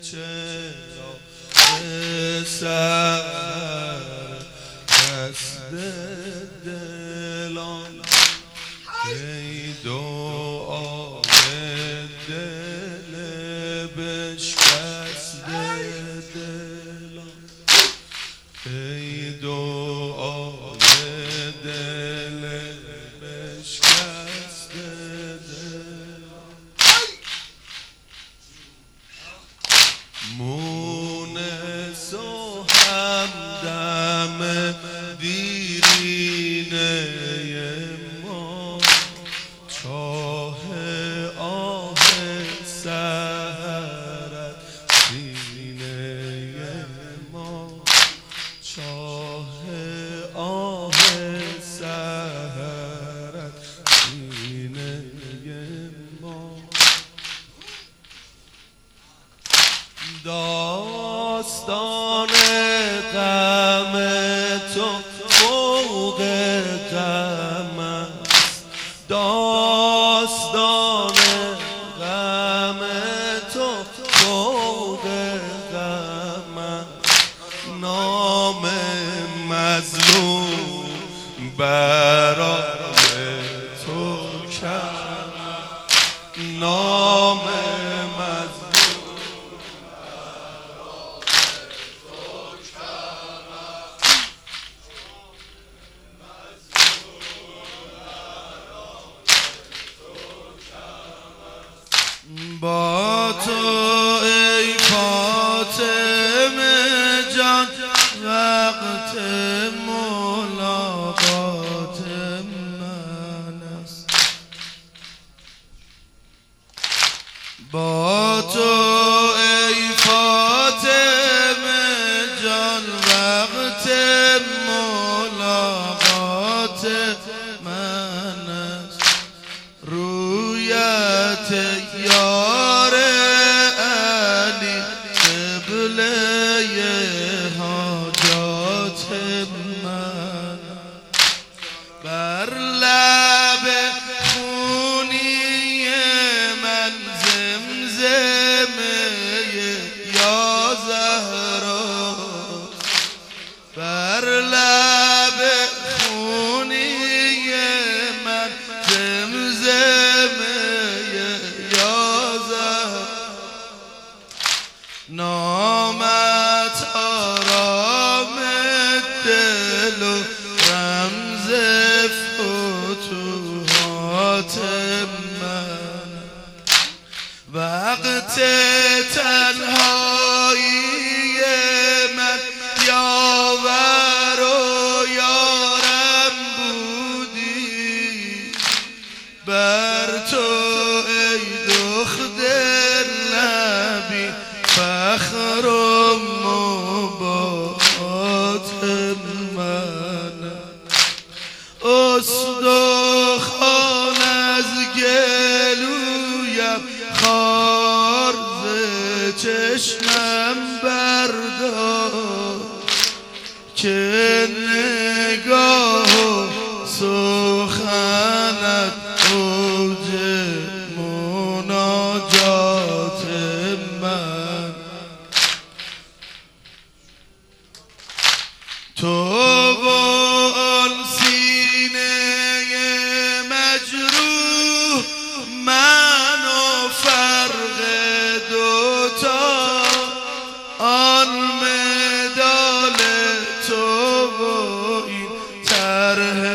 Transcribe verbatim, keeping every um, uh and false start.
چرا به سر دست دلان ای دعای دل بشکسته دلان ای دعای دل بشکسته دلان مونس و همدم دیرینه ما چاه آه سحرت سینه ما چاه آه سحرت سینه ما داستان غم تو فوق غم است داستان غم تو فوق غم است نام مظلوم برای تو کم نام با تو ای فاطمه جان وقت ملاقات من است با تو ای فاطمه جان وقت ملاقات من است رویت یار علی قبله حاجات من بر لب خونی من زمزمه یا زهرا بر لب خونی من زمزمه نامت آرام دل و رمز فتوحات من وقت تنهایی من یاور و یارم بودی بر تو ای دختر نبی فخر و مباهات من استخوان از گلویم خار ز چشمم بردار که نگاه و سخنت اوج مناجات من تو و آن سینه مجروح من و فرق دوتا آن مدال تو و این طرح